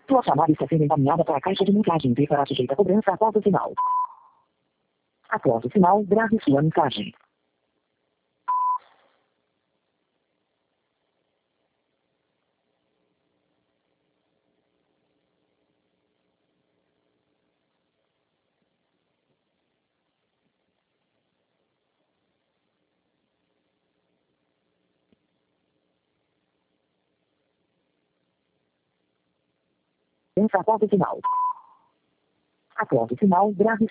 Sua chamada está sendo encaminhada para a caixa de mensagem e será sujeita a cobrança após o sinal. Após o sinal, grave sua mensagem. Após o sinal. Após o sinal, grave